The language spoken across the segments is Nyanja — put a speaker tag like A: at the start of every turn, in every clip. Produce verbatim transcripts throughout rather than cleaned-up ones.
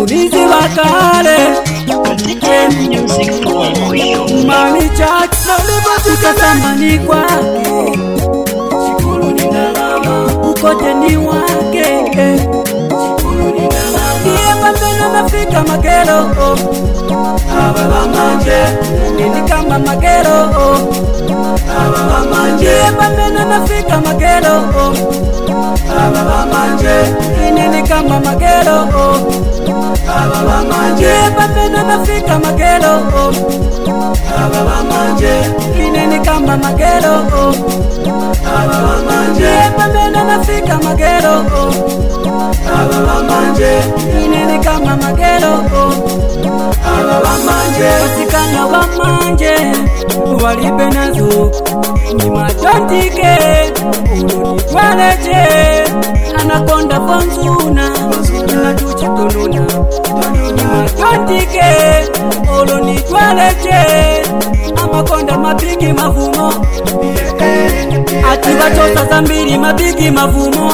A: Munizi wakale Mani chat Tukasamani kwake Shukuru ni nalama Ukote ni wake Iye pambena nafika magero Ababa manje Nini kama magero Ababa manje Iye pambena nafika magero Ababa manje Nini kama magero Ababa manje Iye pambena nafika magero Ababa manje Nini kama magero Ababa manje Iye pambena nafika magero Ababa manje Nini kama magero Ababa manje Wasikana wa manje Walipe nazo Ni matantike Ulu ni twaleche Anakonda fonzuna Na tuchi toluna Ni matantike Ulu ni twaleche Amakonda mapigi mavumo Ati wachosa zambiri mapigi mavumo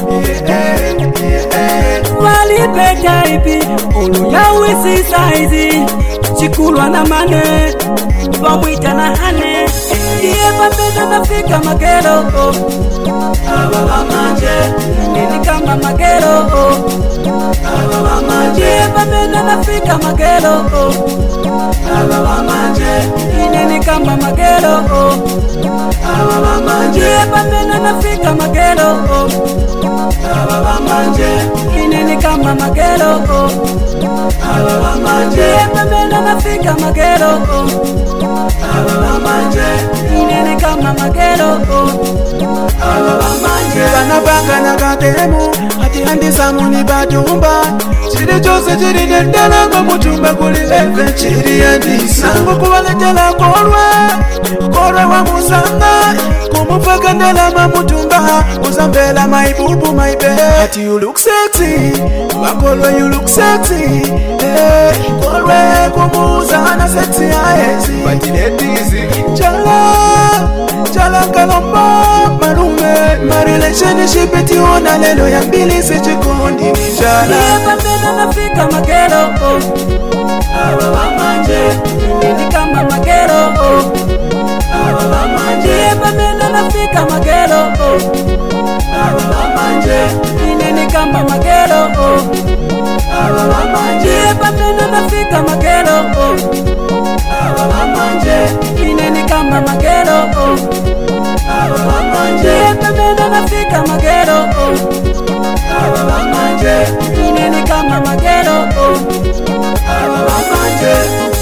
A: Walipe taipi Ulu ya wisi saizi Chikulwa na mane Wamwita na hane Iye pambena nafika magero Ababa manje Nini kama magero Ababa manje Iye pambena nafika magero Ababa manje Nini kama magero Ababa manje Iye pambena nafika magero Ababa manje Nini kama magero Ababa manje Iye pambena nafika magero Ababa manje Nini kama magero Ababa manje
B: Banabanga na katemu Hati handi samuni batumba Chiri chose chiri netela kwa muchumba kulileve chiri ya disa Kukuwaletela korwe Korwe wa musanga Kumufaka ndela mamutumba Uzambela maibubu maibe Hati you look sexy Wakorwe you look sexy hey, Korwe kumuzana sexy aezi Batiletizi Chala Chala kalomba Marume My relationship eti ona lelo ya mbili sichikundi ni jala
A: Iye pambena nafika magero Ababa manje Nini kama magero Ababa manje Iye pambena nafika magero Ababa manje Nini kama magero Ababa manje Iye pambena nafika magero Ababa manje Nini kama magero Ababa manje Iye pambena nafika magero Ababa manje Nini kama magero Ababa manje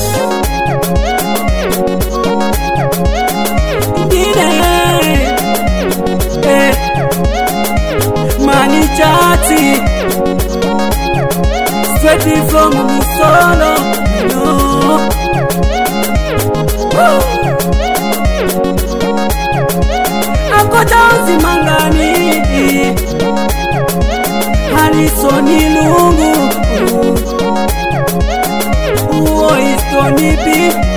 A: Ndine eh, Mani chati Straight from Musolo No Woo Ankotanzi mangani Harisoni lungu Uo istoni pi